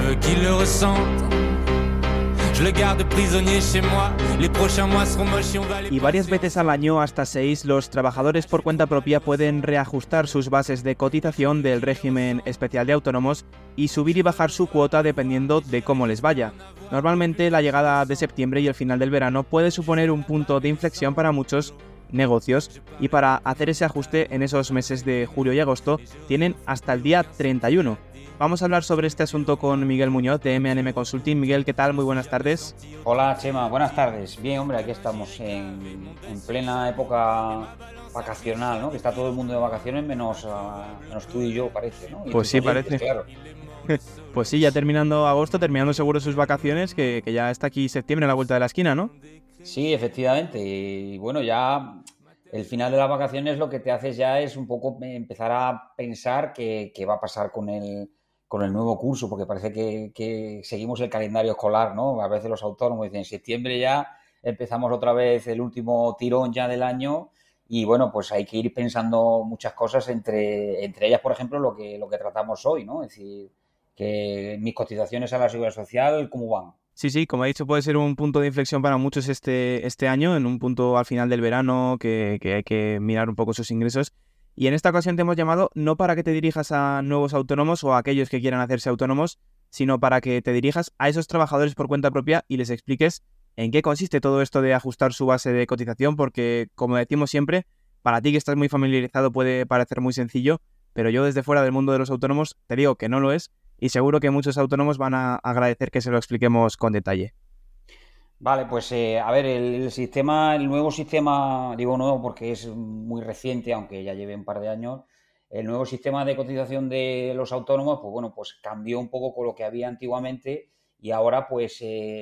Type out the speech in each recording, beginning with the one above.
veux qu'ils le ressentent. Je le garde prisonnier chez moi. Les prochains mois seront moches y on va les... Y varias veces al año, hasta 6, los trabajadores por cuenta propia pueden reajustar sus bases de cotización del régimen especial de autónomos y subir y bajar su cuota dependiendo de cómo les vaya. Normalmente la llegada de septiembre y el final del verano puede suponer un punto de inflexión para muchos negocios, y para hacer ese ajuste en esos meses de julio y agosto tienen hasta el día 31. Vamos a hablar sobre este asunto con Miguel Muñoz de M&M Consulting. Miguel, ¿qué tal? Muy buenas tardes. Hola, Chema, buenas tardes. Bien, hombre, aquí estamos en plena época vacacional, ¿no? Que está todo el mundo de vacaciones menos tú y yo, parece, ¿no? Y pues sí, oyentes, parece. Claro. Pues sí, ya terminando agosto, terminando seguro sus vacaciones, que ya está aquí septiembre a la vuelta de la esquina, ¿no? Sí, efectivamente. Y bueno, ya el final de las vacaciones lo que te haces ya es un poco empezar a pensar qué va a pasar con el nuevo curso, porque parece que seguimos el calendario escolar, ¿no? A veces los autónomos dicen, en septiembre ya empezamos otra vez el último tirón ya del año y bueno, pues hay que ir pensando muchas cosas, entre ellas, por ejemplo, lo que tratamos hoy, ¿no? Es decir, que mis cotizaciones a la Seguridad Social, ¿cómo van? Sí, como he dicho, puede ser un punto de inflexión para muchos este año, en un punto al final del verano que hay que mirar un poco sus ingresos. Y en esta ocasión te hemos llamado no para que te dirijas a nuevos autónomos o a aquellos que quieran hacerse autónomos, sino para que te dirijas a esos trabajadores por cuenta propia y les expliques en qué consiste todo esto de ajustar su base de cotización, porque, como decimos siempre, para ti que estás muy familiarizado puede parecer muy sencillo, pero yo desde fuera del mundo de los autónomos te digo que no lo es. Y seguro que muchos autónomos van a agradecer que se lo expliquemos con detalle. Vale, pues a ver, el nuevo sistema, digo nuevo porque es muy reciente, aunque ya lleve un par de años, el nuevo sistema de cotización de los autónomos, pues bueno, pues cambió un poco con lo que había antiguamente y ahora pues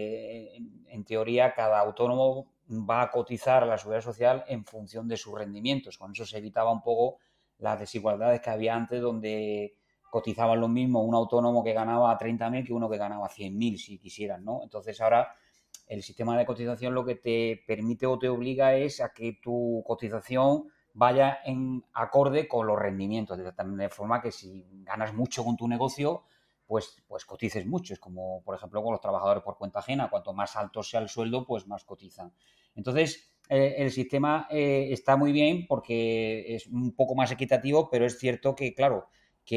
en teoría cada autónomo va a cotizar a la Seguridad Social en función de sus rendimientos. Con eso se evitaba un poco las desigualdades que había antes, donde cotizaban lo mismo un autónomo que ganaba 30.000 que uno que ganaba 100.000, si quisieran, ¿no? Entonces ahora el sistema de cotización lo que te permite o te obliga es a que tu cotización vaya en acorde con los rendimientos, de forma que si ganas mucho con tu negocio, pues cotices mucho. Es como, por ejemplo, con los trabajadores por cuenta ajena. Cuanto más alto sea el sueldo, pues más cotizan. Entonces, el sistema está muy bien porque es un poco más equitativo, pero es cierto que, claro,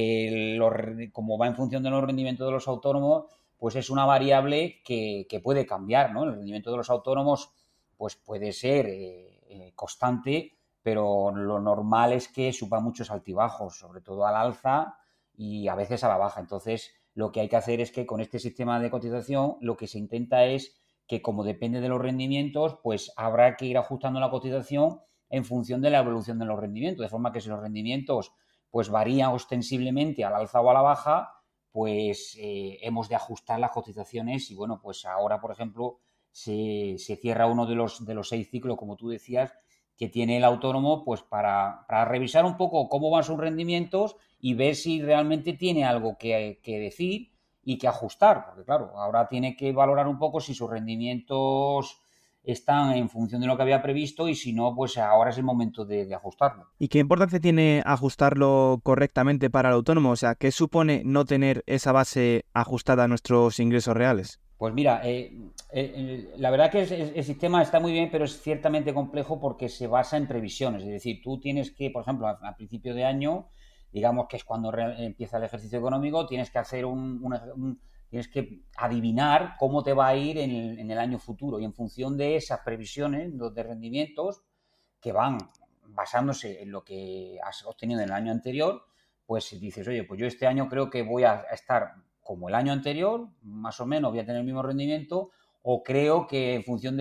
que como va en función de los rendimientos de los autónomos, pues es una variable que puede cambiar, ¿no? El rendimiento de los autónomos pues puede ser constante, pero lo normal es que suba muchos altibajos, sobre todo al alza y a veces a la baja. Entonces, lo que hay que hacer es que con este sistema de cotización lo que se intenta es que, como depende de los rendimientos, pues habrá que ir ajustando la cotización en función de la evolución de los rendimientos, de forma que si los rendimientos pues varían ostensiblemente al alza o a la baja, pues hemos de ajustar las cotizaciones y bueno, pues ahora, por ejemplo, se cierra uno de los 6 ciclos, como tú decías, que tiene el autónomo, pues para revisar un poco cómo van sus rendimientos y ver si realmente tiene algo que decir y que ajustar, porque claro, ahora tiene que valorar un poco si sus rendimientos están en función de lo que había previsto y si no, pues ahora es el momento de ajustarlo. ¿Y qué importancia tiene ajustarlo correctamente para el autónomo? O sea, ¿qué supone no tener esa base ajustada a nuestros ingresos reales? Pues mira, la verdad que el sistema está muy bien, pero es ciertamente complejo porque se basa en previsiones. Es decir, tú tienes que, por ejemplo, a principio de año, digamos que es cuando empieza el ejercicio económico, tienes que hacer tienes que adivinar cómo te va a ir en el año futuro y en función de esas previsiones de rendimientos que van basándose en lo que has obtenido en el año anterior, pues dices, oye, pues yo este año creo que voy a estar como el año anterior, más o menos voy a tener el mismo rendimiento, o creo que en función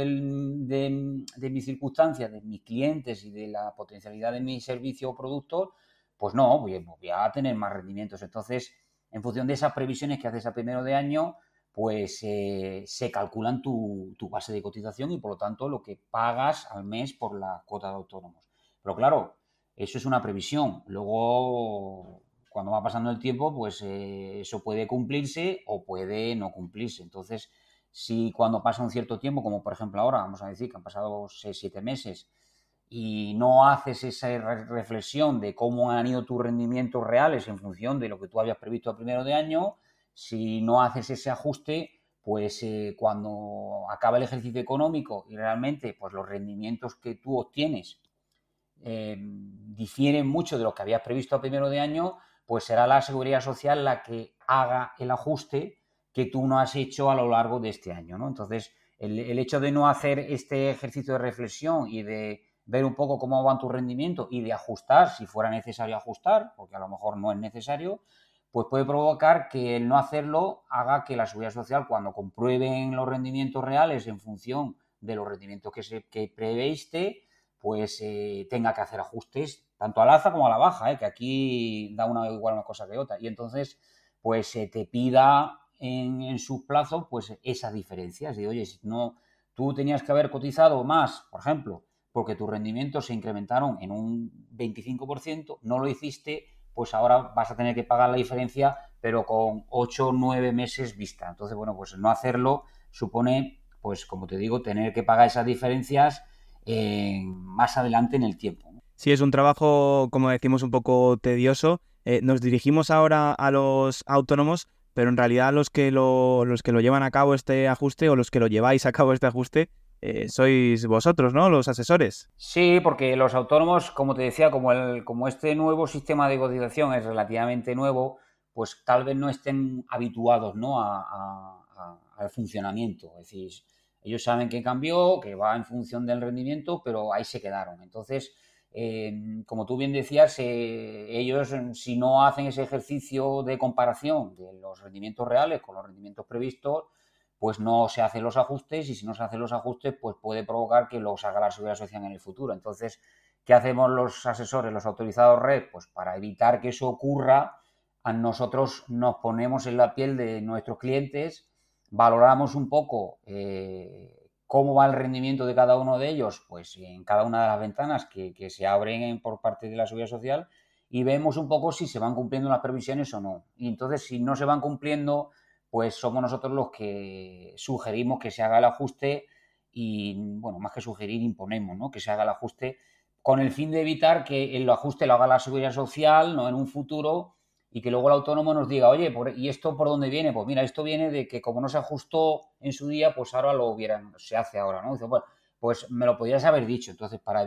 de mis circunstancias, de mis clientes y de la potencialidad de mi servicio o productos, pues no, voy a tener más rendimientos. Entonces, en función de esas previsiones que haces a primero de año, pues se calculan tu base de cotización y por lo tanto lo que pagas al mes por la cuota de autónomos. Pero claro, eso es una previsión. Luego, cuando va pasando el tiempo, pues eso puede cumplirse o puede no cumplirse. Entonces, si cuando pasa un cierto tiempo, como por ejemplo ahora, vamos a decir que han pasado 6-7 meses, y no haces esa reflexión de cómo han ido tus rendimientos reales en función de lo que tú habías previsto a primero de año, Si no haces ese ajuste, pues cuando acaba el ejercicio económico y realmente pues los rendimientos que tú obtienes difieren mucho de lo que habías previsto a primero de año, pues será la Seguridad Social la que haga el ajuste que tú no has hecho a lo largo de este año, ¿no? Entonces, el hecho de no hacer este ejercicio de reflexión y de ver un poco cómo van tus rendimientos y de ajustar, si fuera necesario ajustar, porque a lo mejor no es necesario, pues puede provocar que el no hacerlo haga que la Seguridad Social, cuando comprueben los rendimientos reales en función de los rendimientos que preveiste, pues tenga que hacer ajustes tanto al alza como a la baja, que aquí da igual una cosa que otra. Y entonces, pues te pida en sus plazos, pues esas diferencias. De, oye, si no, tú tenías que haber cotizado más, por ejemplo, porque tus rendimientos se incrementaron en un 25%, no lo hiciste, pues ahora vas a tener que pagar la diferencia, pero con 8 o 9 meses vista. Entonces, bueno, pues no hacerlo supone, pues como te digo, tener que pagar esas diferencias más adelante en el tiempo. Sí, es un trabajo, como decimos, un poco tedioso. Nos dirigimos ahora a los autónomos, pero en realidad los que lo llevan a cabo este ajuste o los que lo lleváis a cabo este ajuste sois vosotros, ¿no? Los asesores. Sí, porque los autónomos, como te decía, como este nuevo sistema de cotización es relativamente nuevo, pues tal vez no estén habituados, ¿no? al funcionamiento. Es decir, ellos saben que cambió, que va en función del rendimiento, pero ahí se quedaron. Entonces, como tú bien decías, ellos, si no hacen ese ejercicio de comparación de los rendimientos reales con los rendimientos previstos, pues no se hacen los ajustes, y si no se hacen los ajustes, pues puede provocar que los haga la Seguridad Social en el futuro. Entonces, ¿qué hacemos los asesores, los autorizados red? Pues para evitar que eso ocurra, a nosotros nos ponemos en la piel de nuestros clientes, valoramos un poco cómo va el rendimiento de cada uno de ellos, pues en cada una de las ventanas que se abren por parte de la Seguridad Social, y vemos un poco si se van cumpliendo las previsiones o no. Y entonces, si no se van cumpliendo, pues somos nosotros los que sugerimos que se haga el ajuste y, bueno, más que sugerir, imponemos, ¿no? Que se haga el ajuste con el fin de evitar que el ajuste lo haga la Seguridad Social, ¿no? En un futuro, y que luego el autónomo nos diga, oye, ¿y esto por dónde viene? Pues mira, esto viene de que como no se ajustó en su día, pues ahora se hace ahora, ¿no? Dice, bueno, pues me lo podrías haber dicho. Entonces, para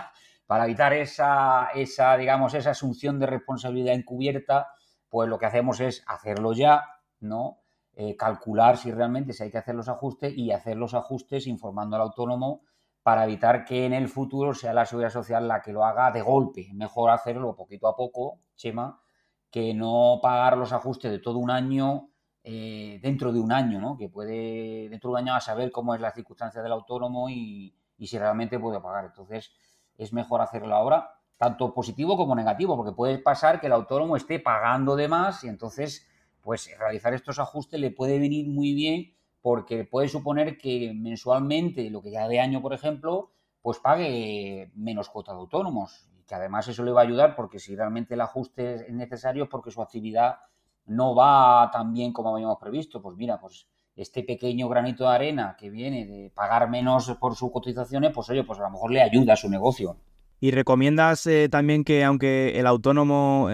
evitar esa, digamos, esa asunción de responsabilidad encubierta, pues lo que hacemos es hacerlo ya, ¿no? Calcular si realmente hay que hacer los ajustes, y hacer los ajustes informando al autónomo para evitar que en el futuro sea la Seguridad Social la que lo haga de golpe. Mejor hacerlo poquito a poco, Chema, que no pagar los ajustes de todo un año dentro de un año, ¿no? Que puede, dentro de un año, a saber cómo es la circunstancia del autónomo y si realmente puede pagar. Entonces, es mejor hacerlo ahora, tanto positivo como negativo, porque puede pasar que el autónomo esté pagando de más, y entonces, pues realizar estos ajustes le puede venir muy bien, porque puede suponer que mensualmente, lo que ya de año, por ejemplo, pues pague menos cuota de autónomos, y que además eso le va a ayudar, porque si realmente el ajuste es necesario es porque su actividad no va tan bien como habíamos previsto. Pues mira, pues este pequeño granito de arena que viene de pagar menos por sus cotizaciones, pues oye, pues a lo mejor le ayuda a su negocio. ¿Y recomiendas también que, aunque el autónomo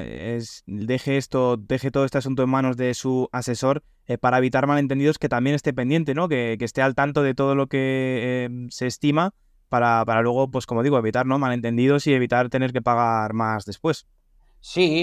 deje todo este asunto en manos de su asesor, para evitar malentendidos, que también esté pendiente, ¿no? Que esté al tanto de todo lo que se estima para luego, pues como digo, evitar, ¿no?, malentendidos y evitar tener que pagar más después? Sí,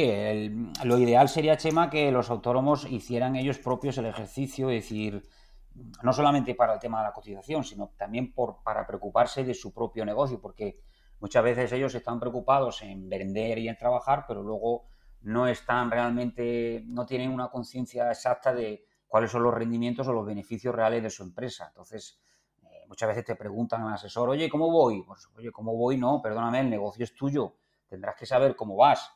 lo ideal sería, Chema, que los autónomos hicieran ellos propios el ejercicio, es decir, no solamente para el tema de la cotización, sino también para preocuparse de su propio negocio, porque muchas veces ellos están preocupados en vender y en trabajar, pero luego no están realmente, no tienen una conciencia exacta de cuáles son los rendimientos o los beneficios reales de su empresa. Entonces, muchas veces te preguntan al asesor, oye, ¿cómo voy? Pues, oye, ¿cómo voy? No, perdóname, el negocio es tuyo, tendrás que saber cómo vas.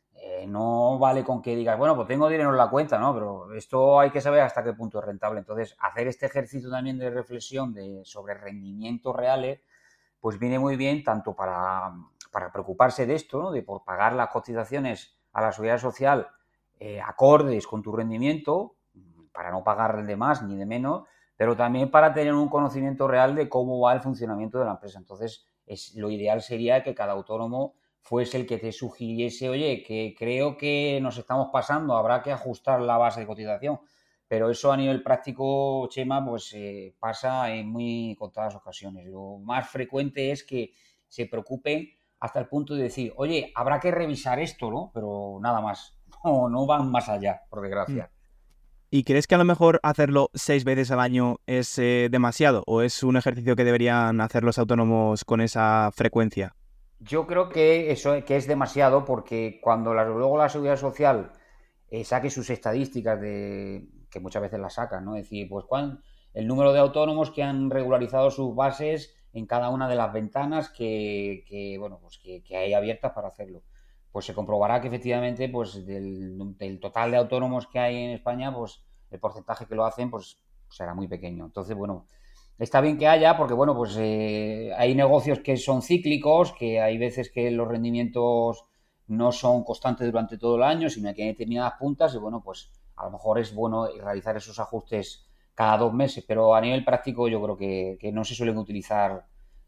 No vale con que digas, bueno, pues tengo dinero en la cuenta, ¿no? Pero esto hay que saber hasta qué punto es rentable. Entonces, hacer este ejercicio también de reflexión sobre rendimientos reales, pues viene muy bien tanto para preocuparse de esto, ¿no? De por pagar las cotizaciones a la Seguridad Social acordes con tu rendimiento, para no pagar de más ni de menos, pero también para tener un conocimiento real de cómo va el funcionamiento de la empresa. Entonces, lo ideal sería que cada autónomo fuese el que te sugiriese, oye, que creo que nos estamos pasando, habrá que ajustar la base de cotización. pero eso a nivel práctico, Chema, pues pasa en muy contadas ocasiones. Lo más frecuente es que se preocupen hasta el punto de decir, oye, habrá que revisar esto, ¿no? Pero nada más, no van más allá, por desgracia. ¿Y crees que a lo mejor hacerlo 6 veces al año es demasiado o es un ejercicio que deberían hacer los autónomos con esa frecuencia? Yo creo que eso que es demasiado porque cuando luego la Seguridad Social saque sus estadísticas que muchas veces las sacan, ¿no? Es decir, pues el número de autónomos que han regularizado sus bases en cada una de las ventanas que hay abiertas para hacerlo. Pues se comprobará que efectivamente pues del total de autónomos que hay en España, pues el porcentaje que lo hacen pues será muy pequeño. Entonces, bueno, está bien que haya porque, bueno, pues hay negocios que son cíclicos, que hay veces que los rendimientos no son constantes durante todo el año, sino que hay determinadas puntas y, bueno, pues a lo mejor es bueno realizar esos ajustes cada 2 meses, pero a nivel práctico yo creo que no se suelen utilizar,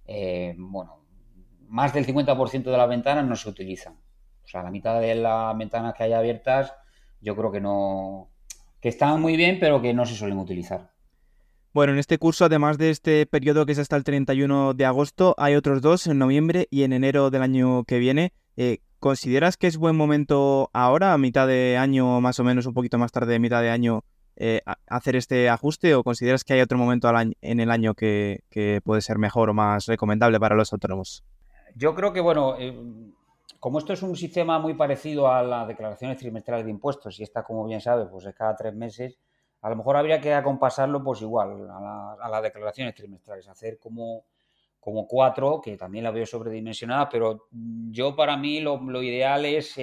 más del 50% de las ventanas no se utilizan. O sea, la mitad de las ventanas que hay abiertas yo creo que no, que están muy bien, pero que no se suelen utilizar. Bueno, en este curso, además de este periodo que es hasta el 31 de agosto, hay otros 2 en noviembre y en enero del año que viene. ¿Consideras que es buen momento ahora, a mitad de año, más o menos un poquito más tarde de mitad de año, hacer este ajuste o consideras que hay otro momento en el año que puede ser mejor o más recomendable para los autónomos? Yo creo que, bueno, como esto es un sistema muy parecido a las declaraciones trimestrales de impuestos, y esta, como bien sabes, pues es cada 3 meses, a lo mejor habría que acompasarlo pues igual a las declaraciones trimestrales, hacer como 4, que también la veo sobredimensionada, pero yo para mí lo ideal es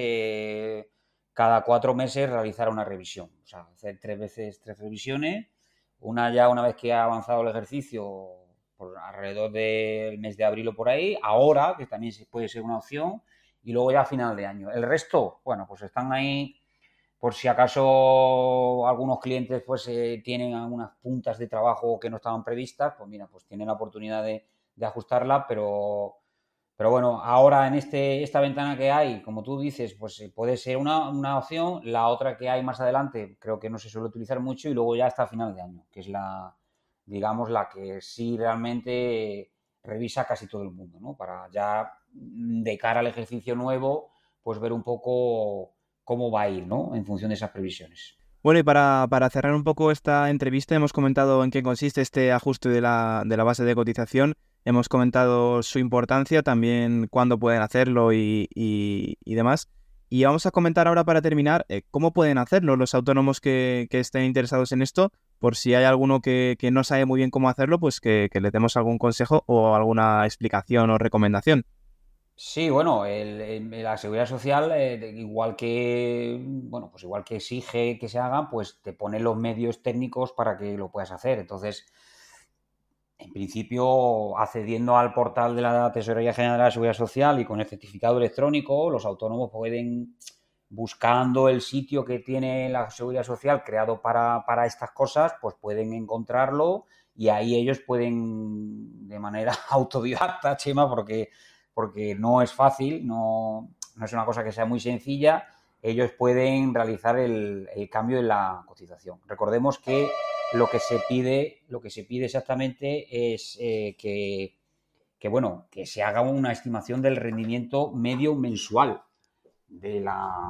cada 4 meses realizar una revisión, o sea, hacer 3 veces 3 revisiones, una vez que ha avanzado el ejercicio por alrededor del mes de abril o por ahí, ahora, que también puede ser una opción, y luego ya a final de año. El resto, bueno, pues están ahí por si acaso algunos clientes pues tienen algunas puntas de trabajo que no estaban previstas, pues mira, pues tienen la oportunidad de ajustarla, pero bueno, ahora en esta ventana que hay, como tú dices, pues puede ser una opción. La otra que hay más adelante creo que no se suele utilizar mucho y luego ya hasta final de año, que es digamos, la que sí realmente revisa casi todo el mundo, ¿no? Para ya de cara al ejercicio nuevo, pues ver un poco cómo va a ir, ¿no? En función de esas previsiones. Bueno, y para cerrar un poco esta entrevista, hemos comentado en qué consiste este ajuste de la base de cotización, hemos comentado su importancia, también cuándo pueden hacerlo y demás. Y vamos a comentar ahora para terminar cómo pueden hacerlo los autónomos que estén interesados en esto, por si hay alguno que no sabe muy bien cómo hacerlo, pues que le demos algún consejo o alguna explicación o recomendación. Sí, bueno, la seguridad social, igual que exige que se hagan, pues te pone los medios técnicos para que lo puedas hacer. Entonces, en principio, accediendo al portal de la Tesorería General de la Seguridad Social y con el certificado electrónico, los autónomos pueden, buscando el sitio que tiene la Seguridad Social creado para estas cosas, pues pueden encontrarlo y ahí ellos pueden, de manera autodidacta, Chema, porque no es fácil, no es una cosa que sea muy sencilla, ellos pueden realizar el cambio en la cotización. Recordemos que lo que se pide exactamente es que se haga una estimación del rendimiento medio mensual de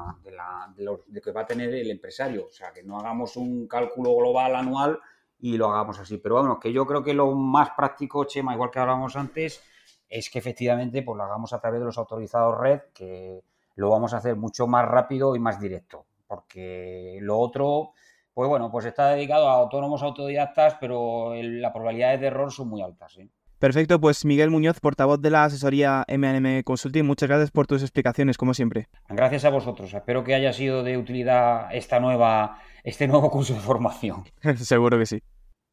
lo que va a tener el empresario. O sea, que no hagamos un cálculo global anual y lo hagamos así. Pero bueno, que yo creo que lo más práctico, Chema, igual que hablábamos antes, es que efectivamente pues lo hagamos a través de los autorizados red, que lo vamos a hacer mucho más rápido y más directo. Porque lo otro, pues bueno, pues está dedicado a autónomos autodidactas, pero las probabilidades de error son muy altas, ¿sí? Perfecto, pues Miguel Muñoz, portavoz de la asesoría M&M Consulting, muchas gracias por tus explicaciones, como siempre. Gracias a vosotros. Espero que haya sido de utilidad este nuevo curso de formación. Seguro que sí.